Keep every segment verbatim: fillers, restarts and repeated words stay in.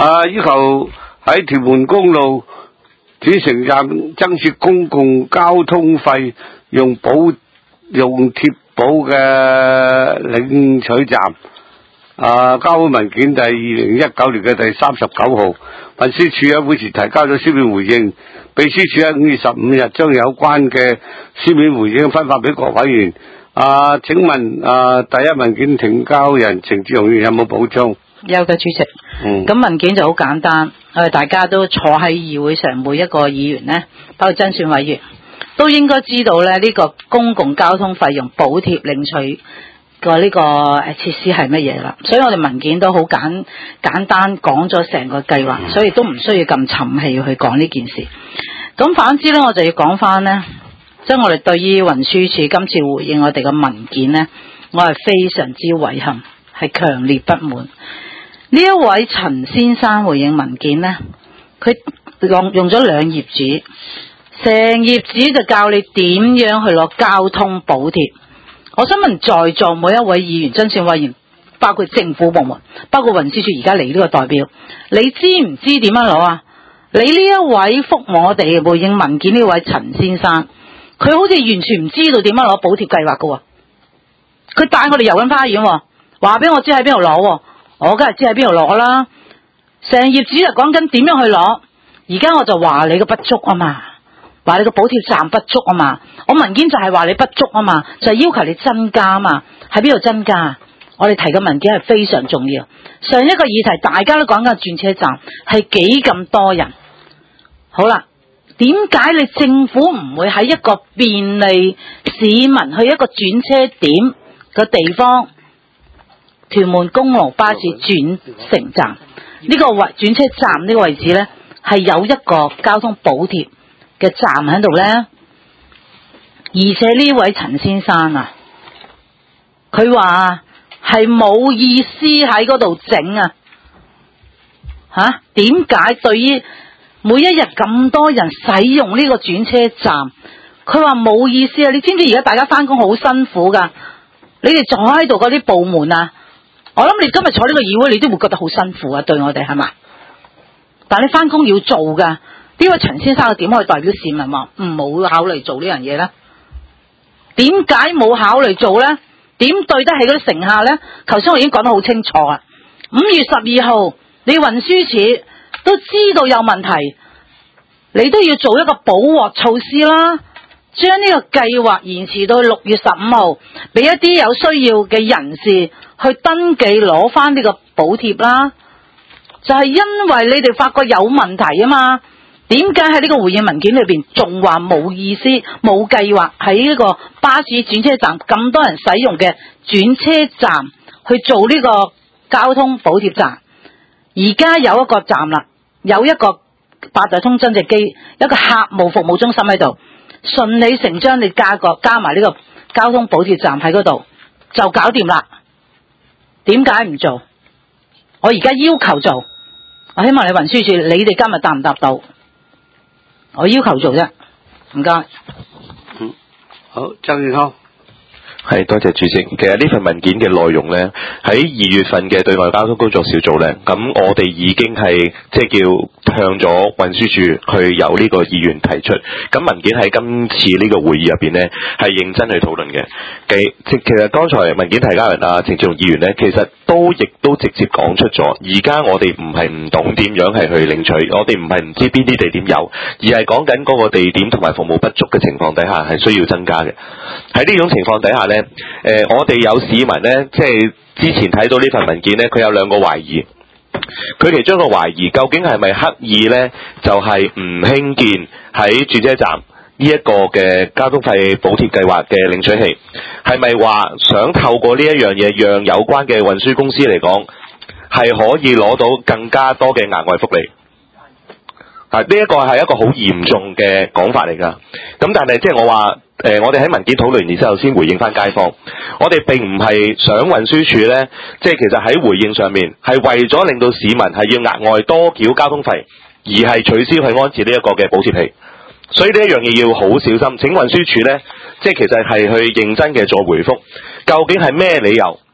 啊，要求喺屯門公路主城站增設公共交通費用補用貼補嘅領取站。啊，交會文件第二零一九年嘅第三十九號，運輸署喺會前提交咗書面回應，秘書處喺五月十五日將有關嘅書面回應分發俾各委員。啊，請問啊，第一文件呈交人程志雄議員有冇補充？ 有嘅，主席。嗯。咁文件就好簡單，誒，大家都坐喺議會上，每一個議員呢，包括真選委員，都應該知道咧呢個公共交通費用補貼領取個呢個誒設施係乜嘢啦。所以我哋文件都好簡簡單講咗成個計劃，所以都唔需要咁沉氣去講呢件事。咁反之咧，我就要講翻呢。即係我哋對於運輸署今次回應我哋嘅文件呢，我係非常之遺憾，係強烈不滿。呢一位陳先生回應文件呢，佢用用咗兩頁紙，成頁紙就教你點樣去攞交通補貼。我想問在座每一位議員、真選委員，包括政府部門，包括運輸署而家嚟呢個代表，你知唔知點樣攞啊？你呢一位覆我哋回應文件呢位陳先生，佢好似完全唔知道點樣攞補貼計劃㗎喎，佢帶我哋遊緊花園喎，話俾我知喺邊度攞喎，我梗係知喺邊度攞啦。成頁紙就講緊點樣去攞，而家我就話你個不足啊嘛，話你個補貼站不足啊嘛，我文件就係話你不足啊嘛，就係要求你增加啊嘛，喺邊度增加？我哋提嘅文件係非常重要。上一個議題大家都講緊轉車站係幾咁多人，好啦。點解你政府唔會喺一個便利市民去一個轉車點嘅地方，屯門公路巴士轉乘站呢個位轉車站呢個位置呢，係有一個交通補貼嘅站喺度呢？而且呢位陳先生啊，佢話係冇意思喺嗰度整啊，吓？點解對於每一日咁多人使用呢個轉車站，佢話冇意思啊！你知唔知而家大家翻工好辛苦噶？你哋坐喺度嗰啲部門啊，我諗你今日坐呢個議會，你都會覺得好辛苦啊！對我哋係嘛？但係你翻工要做噶，呢位陳先生點可以代表市民話唔冇考慮做呢樣嘢呢？點解冇考慮做呢？點對得起嗰啲乘客呢？頭先我已經講得好清楚啊！五月十二號，你運輸署都知道有問題，你都要做一個補鑊措施啦，將呢個計劃延遲到六月十五號，俾一啲有需要嘅人士去登記攞翻呢個補貼啦。就係因為你哋發覺有問題啊嘛，點解喺呢個回應文件裏邊仲話冇意思、冇計劃喺呢個巴士轉車站咁多人使用嘅轉車站去做呢個交通補貼站？而家有一個站啦。有一個八達通增值機，一個客務服務中心喺度，順理成章你加個加埋呢個交通補貼站喺嗰度就搞掂啦。點解唔做？我而家要求做，我希望你運輸署，你哋今日答唔答到？我要求做啫，唔該。 嗯，好，周健康。 係，多謝主席。其實呢份文件嘅內容呢，喺二月份嘅對外交通工作小組呢，咁我哋已經係即係叫向咗運輸署去有呢個意願提出。咁文件喺今次呢個會議入邊呢，係認真去討論嘅。其其其實剛才文件提交人啊，程志雄議員呢，其實都亦都直接講出咗。而家我哋唔係唔懂點樣係去領取，我哋唔係唔知邊啲地點有，而係講緊嗰個地點同埋服務不足嘅情況底下係需要增加嘅。喺呢種情況底下呢，誒、呃，我哋有市民呢，即係之前睇到呢份文件呢，佢有兩個懷疑。佢其中一個懷疑，究竟係咪刻意呢？就係唔興建喺轉車站呢一個嘅交通費補貼計劃嘅領取器？係咪話想透過呢一樣嘢，讓有關嘅運輸公司嚟講，係可以攞到更加多嘅額外福利？啊，呢一個係一個好嚴重嘅講法嚟㗎。咁但係即係我話。誒、呃，我哋喺文件討論完之後，先回應翻街坊。我哋並唔係想運輸署呢，即係其實喺回應上面係為咗令到市民係要額外多繳交通費，而係取消去安置呢一個嘅補貼器。所以呢一樣嘢要好小心。請運輸署呢，即係其實係去認真嘅做回覆，究竟係咩理由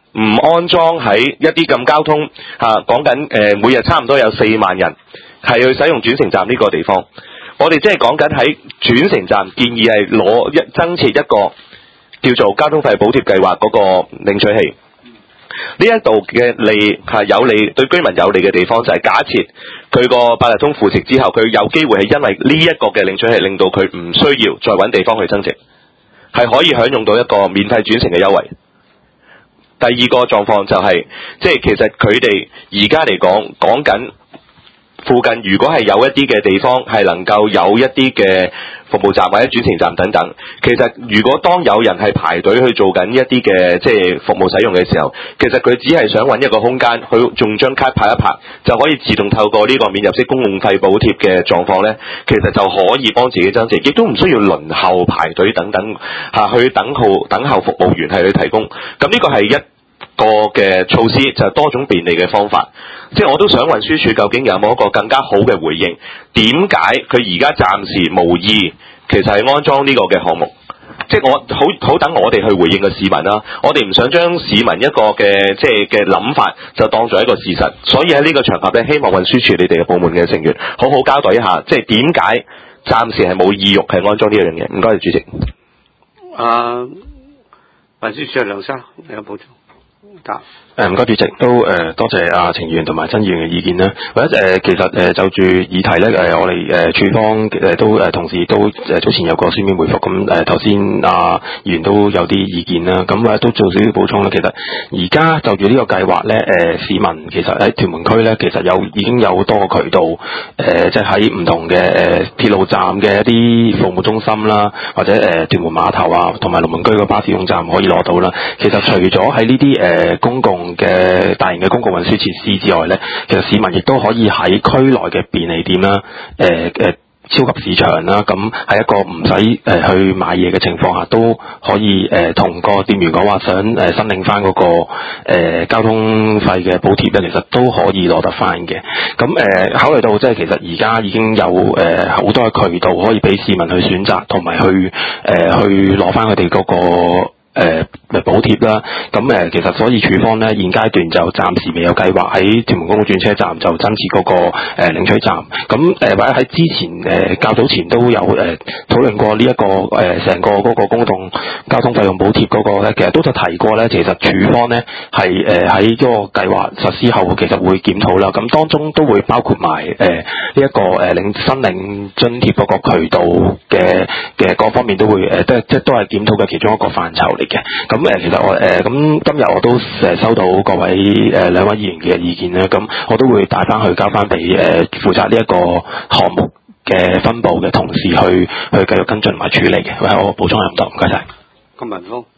唔安裝喺一啲咁交通嚇，講緊誒每日差唔多有四萬人係去使用轉乘站呢個地方。我哋即係講緊喺轉乘站建議係攞一增設一個叫做交通費補貼計劃嗰個領取器。呢一度嘅利係有利對居民有利嘅地方就係假設佢個八達通扶持之後，佢有機會係因為呢一個嘅領取器令到佢唔需要再揾地方去增值，係可以享用到一個免費轉乘嘅優惠。第二個狀況就係、是，即係其實佢哋而家嚟講講緊附近，如果係有一啲嘅地方係能夠有一啲嘅服務站或者轉乘站等等，其實如果當有人係排隊去做緊一啲嘅即係服務使用嘅時候，其實佢只係想揾一個空間，佢用張卡拍一拍就可以自動透過呢個免入息公共費補貼嘅狀況呢，其實就可以幫自己增值，亦都唔需要輪候排隊等等嚇去等候等候服務員係去提供。咁呢個係一個嘅措施，就係多種便利嘅方法。即係我都想運輸署究竟有冇一個更加好嘅回應？點解佢而家暫時無意其實係安裝呢個嘅項目？即係我好好等我哋去回應個市民啦。我哋唔想將市民一個嘅即係嘅諗法就當作一個事實。所以喺呢個場合咧，希望運輸署你哋嘅部門嘅成員好好交代一下，即係點解暫時係冇意欲係安裝呢樣嘢？唔該，主席。 啊，運輸署梁生，你有補充？得。 誒唔該，主席都誒、呃、多謝阿程議員同埋曾議員嘅意見啦。或者誒、呃、其實誒、呃、就住議題咧，誒、呃、我哋誒、呃、處方誒、呃、都誒、呃、同時都誒、呃、早前有個書面回覆，咁誒頭先阿議員都有啲意見啦，咁、呃、誒都做少少補充啦。其實而家就住呢個計劃咧，誒、呃、市民其實喺屯門區咧，其實有已經有好多個渠道，誒即係喺唔同嘅誒、呃、鐵路站嘅一啲服務中心啦，或者誒、呃、屯門碼頭啊，同埋龍門居個巴士總站可以攞到啦。其實除咗喺呢啲誒公共嘅大型嘅公共運輸設施之外咧，其實市民亦都可以喺區內嘅便利店啦，誒、呃、誒超級市場啦，咁喺一個唔使誒去買嘢嘅情況下，都可以誒同、呃、個店員講話想誒申領翻嗰個誒、呃、交通費嘅補貼咧，其實都可以攞得翻嘅。咁誒、呃、考慮到即係其實而家已經有誒好、呃、多嘅渠道可以俾市民去選擇，同埋去誒、呃、去攞翻佢哋嗰個誒誒補貼啦，咁誒、呃、其實所以處方咧現階段就暫時未有計劃喺屯門公路轉車站就增設嗰個誒、呃、領取站，咁誒、呃、或者喺之前誒、呃、較早前都有誒、呃、討論過呢、這、一個誒成、呃、個嗰個公共交通費用補貼嗰個咧，其實都就提過咧，其實處方咧係誒喺嗰個計劃實施後，其實會檢討啦，咁當中都會包括埋誒呢一個誒領申領津貼嗰個渠道嘅嘅各方面都會誒，即係即係都係檢討嘅其中一個範疇嚟嘅。咁誒，其實我誒咁今日我都誒收到各位誒兩位議員嘅意見咧，咁我都會帶翻去交翻俾誒負責呢一個項目嘅分部嘅同事去去繼續跟進同埋處理嘅。喂，我補充咁多，唔該晒。 金文峰。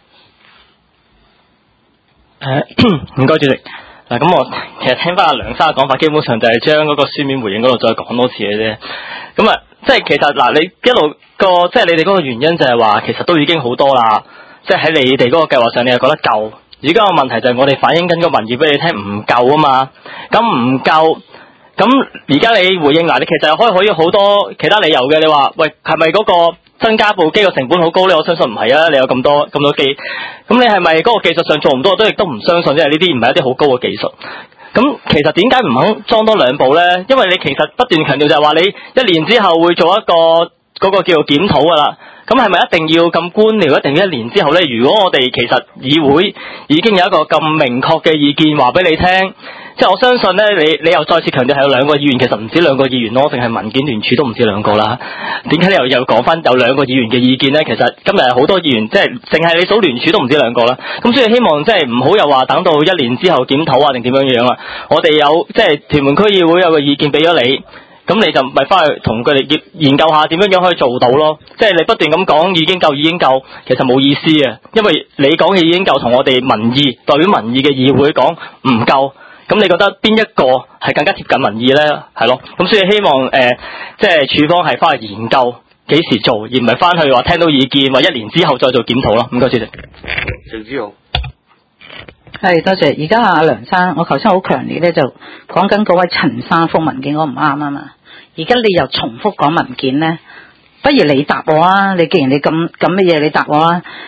誒，唔該主席。嗱，咁我其實聽翻阿梁生嘅講法，基本上就係將嗰個書面回應嗰度再講多次嘅啫。咁啊，即係其實嗱，你一路個即係你哋嗰個原因就係話，其實都已經好多啦。即係喺你哋嗰個計劃上，你又覺得夠。而家個問題就係我哋反映緊個民意俾你聽唔夠啊嘛。咁唔夠，咁而家你回應嗱，你其實可以可以好多其他理由嘅。你話喂，係咪嗰個增加部機個成本好高咧？我相信唔係啊。你有咁多咁多機，咁你係咪嗰個技術上做唔到？我都亦都唔相信，因為呢啲唔係一啲好高嘅技術。咁其實點解唔肯裝多兩部咧？因為你其實不斷強調就係話你一年之後會做一個嗰個叫做檢討噶啦。咁係咪一定要咁官僚？一定要一年之後咧？如果我哋其實議會已經有一個咁明確嘅意見話俾你聽，即係我相信咧，你你又再次強調係有兩個議員，其實唔止兩個議員咯，淨係民建聯署都唔止兩個啦。點解你又又講翻有兩個議員嘅意見咧？其實今日好多議員，即係淨係你數聯署都唔止兩個啦。咁所以希望即係唔好又話等到一年之後檢討啊，定點樣樣啊？我哋有即係屯門區議會有個意見俾咗你。咁你就咪翻去同佢哋研究下點樣樣可以做到咯，即係你不斷咁講已經夠已經夠，其實冇意思嘅，因為你講嘅已經夠同我哋民意代表民意嘅議會講唔夠，咁你覺得邊一個係更加貼近民意咧？係咯，咁所以希望誒、呃，即係處方係翻去研究幾時做，而唔係翻去話聽到意見話一年之後再做檢討咯。唔該，主席。 鄭之豪。 係，多謝。而家阿梁生，我頭先好強烈咧，就講緊嗰位陳生覆文件，我唔啱啊嘛。而家你又重複講文件咧，不如你答我啊！你既然你咁咁乜嘢，你答我啊！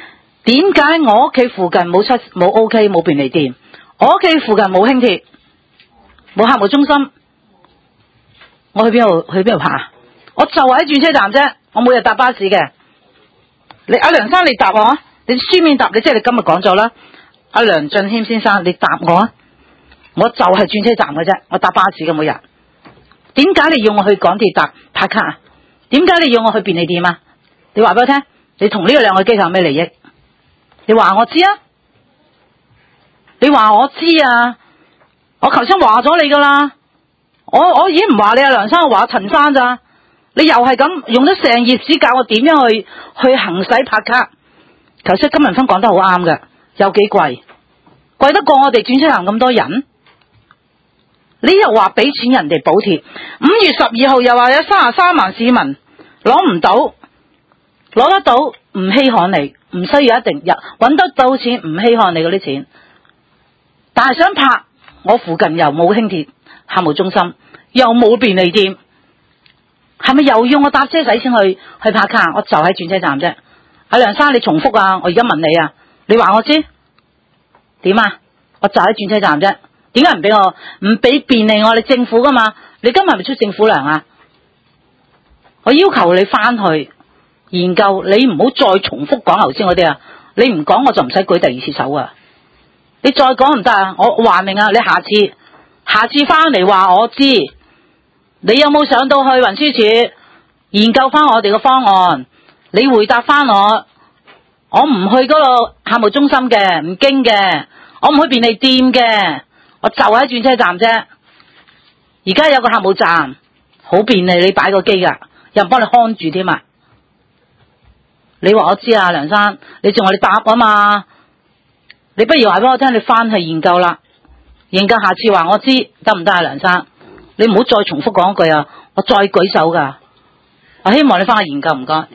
點解我屋企附近冇七冇 O K 冇便利店，我屋企附近冇輕鐵，冇客務中心，我去邊度去邊度爬？我就喺轉車站啫，我每日搭巴士嘅。你阿梁生，你答我，你書面答你，即係你今日講咗啦。阿梁俊謙先生，你答我啊！我就係轉車站嘅啫，我搭巴士嘅每日。點解你要我去港鐵搭拍卡啊？點解你要我去便利店啊？你話俾我聽，你同呢個兩個機構有咩利益？你話我知啊？你話我知啊？我頭先話咗你噶啦，我我已經唔話你阿梁生，我話陳生咋？你又係咁用咗成頁紙教我點樣去去行使拍卡。頭先金文芬講得好啱嘅，有幾貴？貴得過我哋轉車站咁多人？你又話俾錢人哋補貼，五月十二號又話有三十三萬市民攞唔到，攞得到唔稀罕你，唔需要一定入揾得到錢，唔稀罕你嗰啲錢。但係想拍，我附近又冇輕鐵客務中心，又冇便利店，係咪又要我搭車使錢去去拍卡？我就喺轉車站啫。阿梁生，你重複啊！我而家問你啊，你話我知點啊？我就喺轉車站啫。點解唔俾我唔俾便利我？你政府噶嘛？你今日係咪出政府糧啊？我要求你翻去研究，你唔好再重複講頭先嗰啲啊！你唔講我就唔使舉第二次手啊！你再講唔得啊！我話明啊！你下次下次翻嚟話我知，你有冇上到去運輸署研究翻我哋嘅方案？你回答翻我，我唔去嗰個客務中心嘅，唔經嘅，我唔去便利店嘅。我就喺轉車站啫，而家有個客務站，好便利，你擺個機噶，有人幫你看住添啊！你話我知啊，梁生，你仲話你答啊嘛？你不如話俾我聽，你翻去研究啦，研究下次話我知得唔得啊，梁生？你唔好再重複講一句啊，我再舉手噶，我希望你翻去研究，唔該。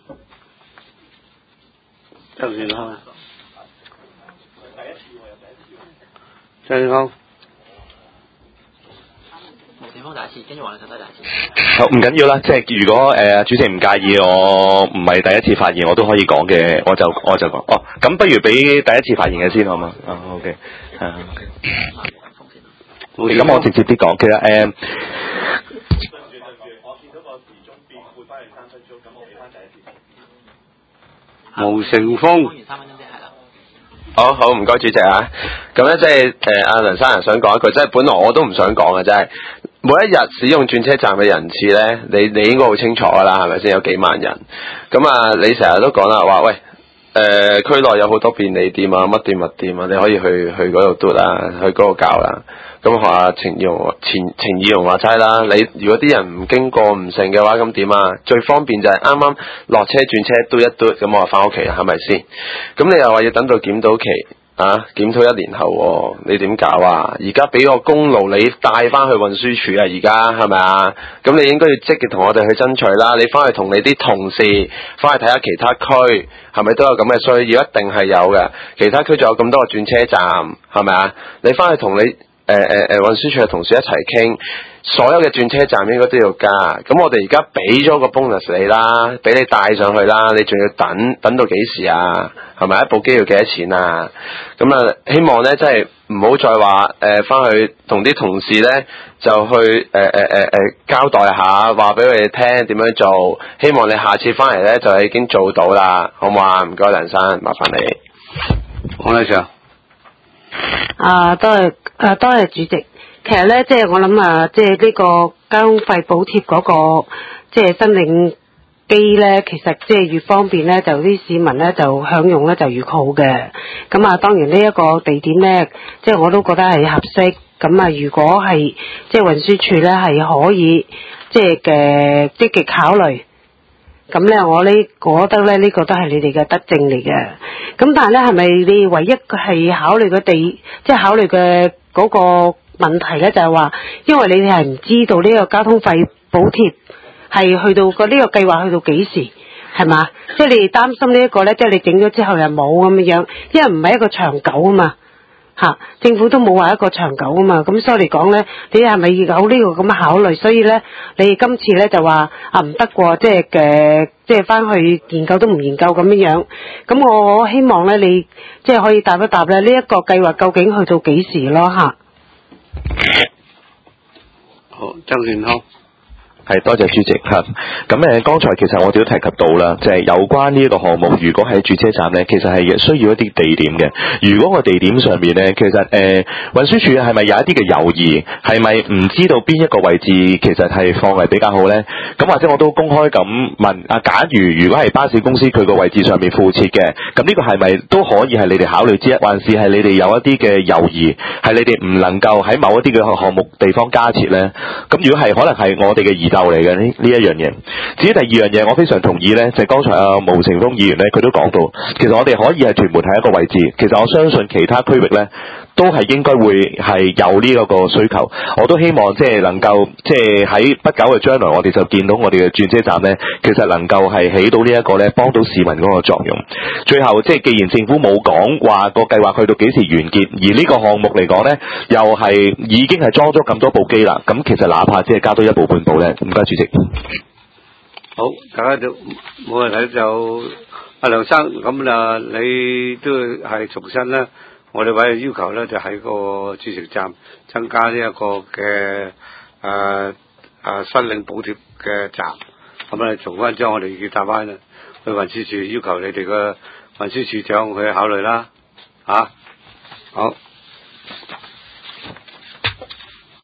周健康，周健康。 第一次，跟住黃律師都係第一次。 好，唔緊要啦，即係如果誒、呃、主席唔介意，我唔係第一次發言，我都可以講嘅，我就我就講。哦，咁不如俾第一次發言嘅先好嗎？啊 ，OK， 係啊。咁、okay. 我直接啲講，其實誒。呃毛成峰。 好好，唔該主席啊。咁咧即係誒阿梁生人想講一句，即係本來我都唔想講嘅，真係每一日使用轉車站嘅人次咧，你你應該好清楚噶啦，係咪先？有幾萬人。咁啊，你成日都講啦，話喂誒區內有好多便利店啊，乜店乜店啊，你可以去去嗰度嘟啦，去嗰度教啦。咁學下程義榮前程義榮話齋啦，你如果啲人唔經過唔成嘅話，咁點啊？最方便就係啱啱落車轉車嘟一嘟，咁我話翻屋企啦，係咪先？咁你又話要等到檢討期啊？檢討一年後、哦，你點搞啊？而家俾個功勞你帶翻去運輸署啊？而家係咪啊？咁你應該要積極同我哋去爭取啦。你翻去同你啲同事翻去睇下其他區係咪都有咁嘅需要？一定係有嘅。其他區仲有咁多個轉車站，係咪啊？你翻去同你。誒誒誒，運輸署嘅同事一齊傾，所有嘅轉車站應該都要加。咁我哋而家俾咗個 bonus 你啦，俾你帶上去啦，你仲要等等到幾時啊？係咪一部機要幾多錢啊？咁啊，希望咧，即係唔好再話誒，翻、呃、去同啲同事咧就去誒誒誒誒交代下，話俾佢哋聽點樣做。希望你下次翻嚟咧就已經做到啦，好唔好啊？唔該，梁生，麻煩你。 黃女士。 啊，多謝啊，多謝主席。其實咧，即係我諗啊，即係呢個交通費補貼嗰個即係申領機咧，其實即係越方便咧，就啲市民咧就享用咧就越好嘅。咁啊，當然呢一個地點咧，即係我都覺得係合適。咁啊，如果係即係運輸署咧係可以即係嘅積極考慮。咁咧，我呢，我覺得咧，呢個都係你哋嘅德政嚟嘅。咁但係咧，係咪你唯一係考慮嘅地，即係考慮嘅嗰個問題咧，就係話，因為你哋係唔知道呢個交通費補貼係去到個呢個計劃去到幾時，係嘛？即係你哋擔心呢一個咧，即係你整咗之後又冇咁樣，因為唔係一個長久啊嘛。 嚇，政府都冇話一個長久啊嘛，咁所以嚟講咧，你係咪有呢個咁嘅考慮？所以咧，你今次咧就話啊唔得喎，即係嘅，即係翻去研究都唔研究咁樣樣。咁我希望咧，你即係可以答一答咧，呢一個計劃究竟去到幾時咯嚇？ 好，曾健康。 係多謝主席嚇，咁誒剛才其實我哋都提及到啦，就係、是、有關呢一個項目，如果喺轉車站咧，其實係需要一啲地點嘅。如果個地點上面咧，其實誒、呃、運輸署係咪有一啲嘅猶豫，係咪唔知道邊一個位置其實係放為比較好咧？咁或者我都公開咁問啊，假如如果係巴士公司佢個位置上面附設嘅，咁呢個係咪都可以係你哋考慮之一，還是係你哋有一啲嘅猶豫，係你哋唔能夠喺某一啲嘅項目地方加設咧？咁如果係可能係我哋嘅疑竇嚟嘅呢呢一樣嘢。至於第二樣嘢，我非常同意咧，就係、是、剛才阿毛成峰議員咧，佢都講到，其實我哋可以係屯門係一個位置，其實我相信其他區域咧都係應該會係有呢一個需求。我都希望即係能夠即係喺不久嘅將來，我哋就見到我哋嘅轉車站咧，其實能夠係起到呢一個咧幫到市民嗰個作用。最後即係既然政府冇講話個計劃去到幾時完結，而呢個項目嚟講咧，又係已經係裝咗咁多部機啦，咁其實哪怕只係加多一部半部咧，唔該主席。 好，大家就冇人睇就阿梁生咁啊，你都係重申啦。我哋委員要求咧，就喺個轉乘站增加呢一個嘅誒誒申領補貼嘅站。咁啊，重翻將我哋要答翻啦，去運輸署要求你哋嘅運輸署長去考慮啦。嚇、啊，好。